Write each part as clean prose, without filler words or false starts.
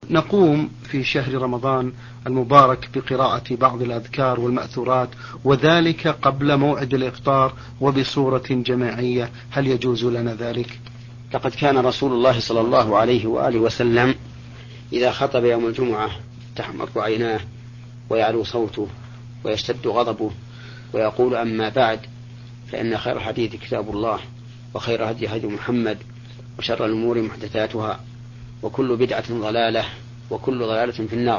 نقوم في شهر رمضان المبارك بقراءة بعض الأذكار والمأثورات، وذلك قبل موعد الإفطار وبصورة جماعية، هل يجوز لنا ذلك؟ لقد كان رسول الله صلى الله عليه وآله وسلم إذا خطب يوم الجمعة تحمر عيناه ويعلو صوته ويشتد غضبه ويقول: أما بعد، فإن خير الحديث كتاب الله، وخير هدي هدي محمد، وشر الأمور محدثاتها، وكل بدعة ضلالة، وكل ضلالة في النار.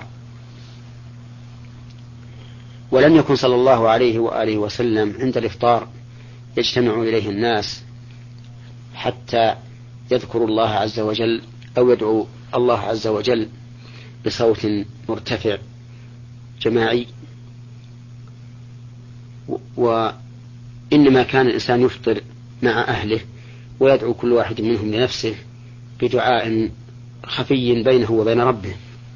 ولم يكن صلى الله عليه وآله وسلم عند الإفطار يجتمع إليه الناس حتى يذكروا الله عز وجل أو يدعو الله عز وجل بصوت مرتفع جماعي، وإنما كان الإنسان يفطر مع أهله ويدعو كل واحد منهم لنفسه بدعاء خفي بينه وبين ربه.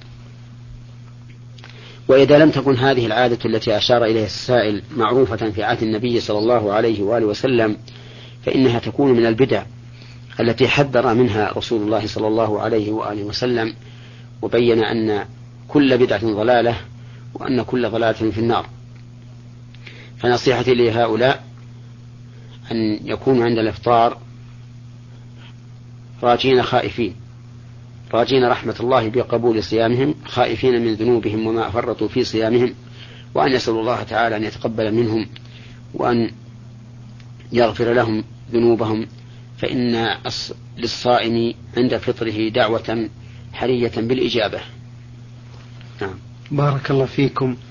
وإذا لم تكن هذه العادة التي أشار إليها السائل معروفة في عهد النبي صلى الله عليه وآله وسلم، فإنها تكون من البدع التي حذر منها رسول الله صلى الله عليه وآله وسلم، وبين أن كل بدعة ضلالة، وأن كل ضلالة في النار. فنصيحتي لهؤلاء أن يكونوا عند الإفطار راجين خائفين، راجين رحمة الله بقبول صيامهم، خائفين من ذنوبهم وما أفرطوا في صيامهم، وأن يسألوا الله تعالى أن يتقبل منهم وأن يغفر لهم ذنوبهم، فإن للصائم عند فطره دعوة حرية بالإجابة. بارك الله فيكم.